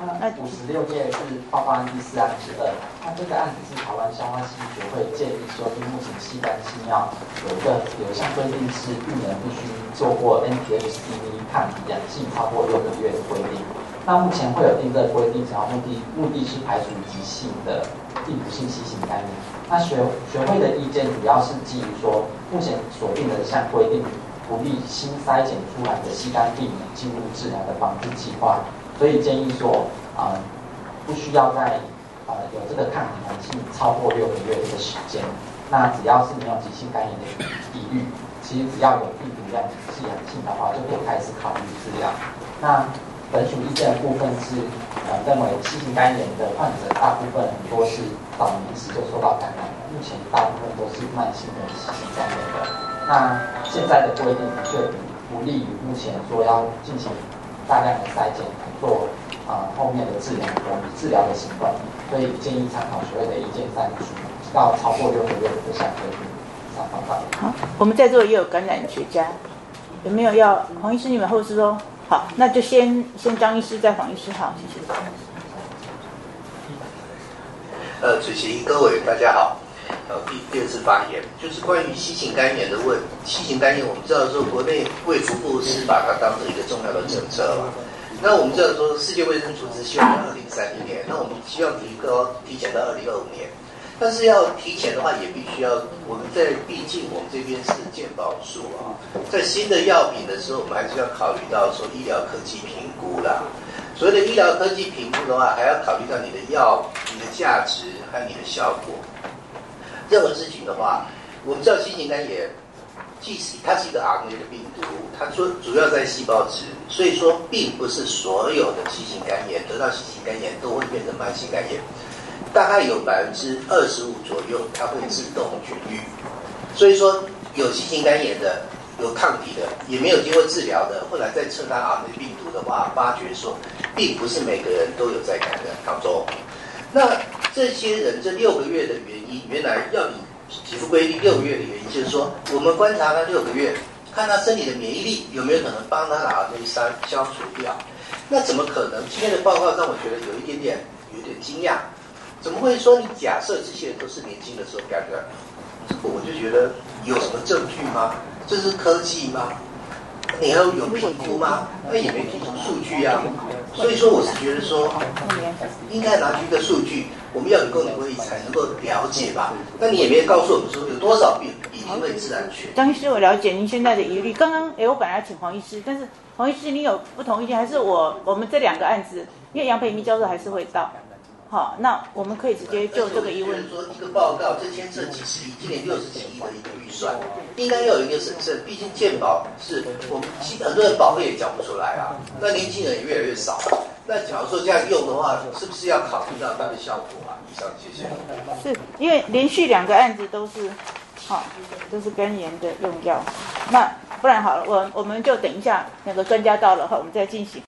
56页是报告案第4案之2。那这个案子是台湾消化系学会建议修订目前系干系尿有一项规定是1年必须做过 NPHCV 抗体阳性超过6个月的规定。那目前会有定这个规定，主要目的是排除急性的病毒性C型肝炎。那学会的意见主要是基于说，目前所定的这项规定不利新筛检出来的系肝病人进入治疗的防治计划，所以建议说，不需要在有这个抗体阳性超过6个月的时间。那只要是没有急性肝炎的疑虑，其实只要有病毒量是阳性的话，就可以开始考虑治疗。那本属意见的部分是，认为C型肝炎的患者大部分很多是早年时就受到感染了，目前大部分都是慢性的C型肝炎的。那现在的规定的确不利于目前说要进行大量的筛检做后面的治疗的行动，所以建议参考学会的意见删除到超过6个月的这项规定。上报告。 好，我们在座也有感染学家，有没有要黄医师你们后事说？好，那就先张医师，再黄医师。好，谢谢。 主席各位大家好。第二次发言就是关于C型肝炎的C型肝炎，我们知道说国内卫福部是把它当成一个重要的政策嘛。那我们知道说世界卫生组织希望2030年，那我们希望提前到2025年。但是要提前的话，也必须要毕竟我们这边是健保署啊，在新的药品的时候，我们还是要考虑到说医疗科技评估啦。所谓的医疗科技评估的话，还要考虑到你的药、你的价值和你的效果。任何事情的话，我们知道C型肝炎，即使它是一个 RNA 的病毒，它主要在细胞质，所以说并不是所有的C型肝炎得到C型肝炎都会变成慢性肝炎。大概有25%左右，它会自动痊愈。所以说，有C型肝炎的、有抗体的，也没有经过治疗的，后来再测它 RNA 病毒的话，发觉说，并不是每个人都有在感染当中。那这些人这6个月的原因，原来要你给付规定6个月的原因，就是说，我们观察他6个月，看他身体的免疫力有没有可能帮他把这些消除掉。那怎么可能？今天的报告让我觉得有点惊讶。怎么会说你假设这些人都是年轻的时候感染？这个我就觉得有什么证据吗？这是科技吗？你要有评估吗？那也没提出数据啊。所以说我是觉得说，应该拿出一个数据，我们要有公理会议才能够了解吧。那你也没有告诉我们说有多少病已经被自然痊愈。 张医师，我了解您现在的疑虑。刚刚我本来要请黄医师，但是黄医师你有不同意见，还是我们这2个案子，因为杨培明教授还是会到。好，那我们可以直接就这个疑问说，一个报告这牵涉几十亿，今年60几亿的一个预算，应该要有一个审慎。毕竟健保是我们很多人保费也缴不出来啊，那年轻人也越来越少。那假如说这样用的话，是不是要考虑到它的效果啊？以上谢谢。 是因为连续2个案子都是，都是肝炎的用药。那不然好了，我们就等一下那个专家到了后，我们再进行。